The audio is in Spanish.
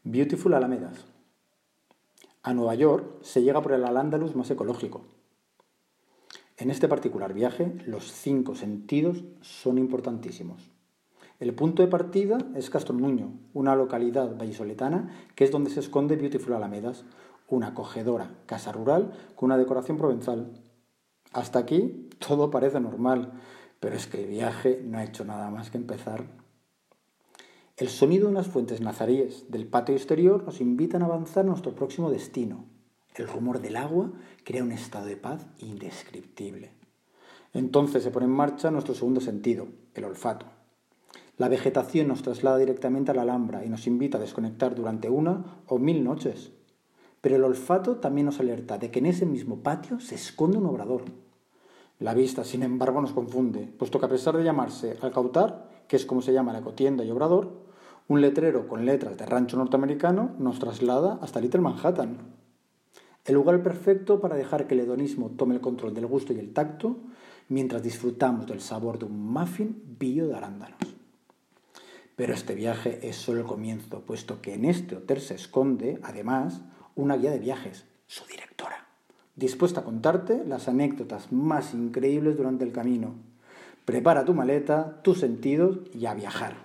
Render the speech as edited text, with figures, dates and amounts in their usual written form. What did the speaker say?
Beautiful Alamedas. A Nueva York se llega por el Al-Ándalus más ecológico. En este particular viaje, los 5 sentidos son importantísimos. El punto de partida es Castro-Nuño, una localidad vallisoletana que es donde se esconde Beautiful Alamedas, una acogedora casa rural con una decoración provenzal. Hasta aquí todo parece normal, pero es que el viaje no ha hecho nada más que empezar. El sonido de unas fuentes nazaríes del patio exterior nos invitan a avanzar a nuestro próximo destino. El rumor del agua crea un estado de paz indescriptible. Entonces se pone en marcha nuestro segundo sentido, el olfato. La vegetación nos traslada directamente a la Alhambra y nos invita a desconectar durante 1 o 1000 noches. Pero el olfato también nos alerta de que en ese mismo patio se esconde un obrador. La vista, sin embargo, nos confunde, puesto que a pesar de llamarse Alcautar, que es como se llama la ecotienda y obrador, un letrero con letras de rancho norteamericano nos traslada hasta Little Manhattan. El lugar perfecto para dejar que el hedonismo tome el control del gusto y el tacto, mientras disfrutamos del sabor de un muffin billo de arándanos. Pero este viaje es solo el comienzo, puesto que en este hotel se esconde, además, una guía de viajes, su directora, dispuesta a contarte las anécdotas más increíbles durante el camino. Prepara tu maleta, tus sentidos y a viajar.